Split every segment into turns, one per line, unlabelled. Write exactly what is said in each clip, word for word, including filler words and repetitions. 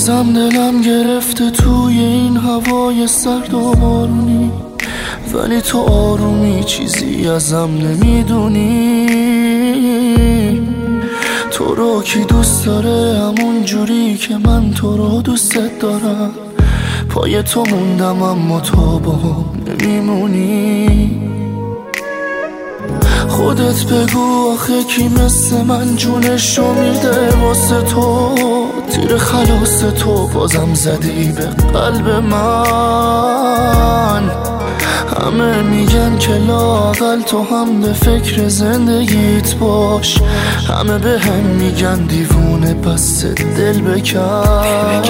بازم دلم گرفته توی این هوای سرد و بارونی، ولی تو آرومی چیزی ازم نمیدونی. تو رو کی دوست داره همون جوری که من تو رو دوست دارم؟ پای تو موندم اما تو با هم نمیمونی. خودت بگو آخه کی مثل من جونشو میده واسه تو؟ تیر خلاص تو بازم زدی به قلب من. همه میگن که لااقل تو هم به فکر زندگیت باش، همه به هم میگن دیوونه پس دل بکن.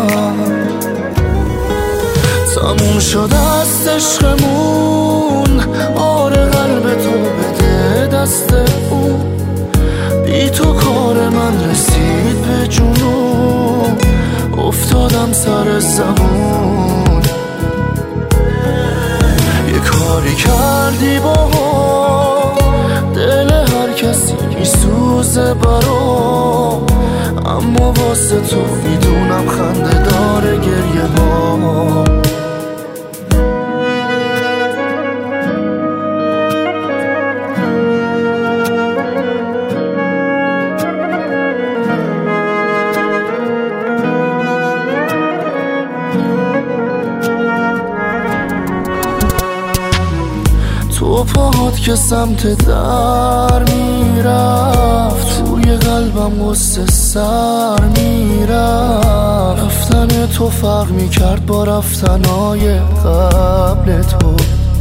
تموم شده است عشقمون، آره قلب تو بده دست اون. بی تو کار من رسید به جنون، افتادم سر زمون. یه کاری کردی با دل هر کسی میسوزه برام، اما واسه تو میدونم خنده داره گریه ها. تو پاهات که سمت در میرفت، توی قلبم غصه سر میرفت. رفتن تو فرق میکرد با رفتنای قبل تو.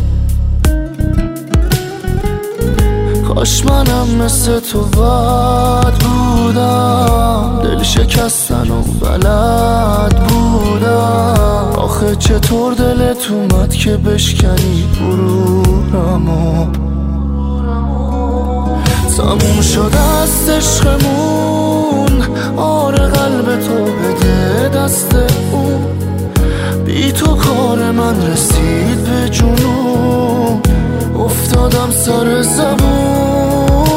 کاش منم مثل تو بد بودم، دل شکستن و بلد بودم. آخه چطور دلت اومد که بشکنی غرورمو؟ تموم شده است عشقمون، آره قلب تو بده دست اون. بی تو کار من رسید به جنون، افتادم سر زبون.